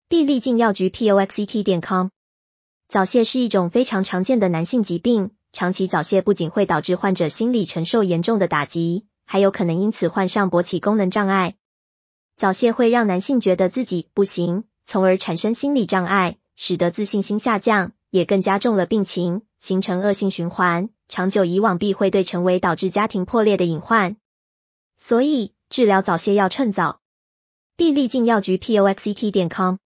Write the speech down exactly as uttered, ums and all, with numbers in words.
必利净药局 P O X E T 点 com。 早泄是一种非常常见的男性疾病，长期早泄不仅会导致患者心理承受严重的打击，还有可能因此患上勃起功能障碍。早泄会让男性觉得自己不行，从而产生心理障碍，使得自信心下降，也更加重了病情，形成恶性循环，长久以往必会对成为导致家庭破裂的隐患。所以，治疗早泄要趁早。必利净药局 P O X E T 点 com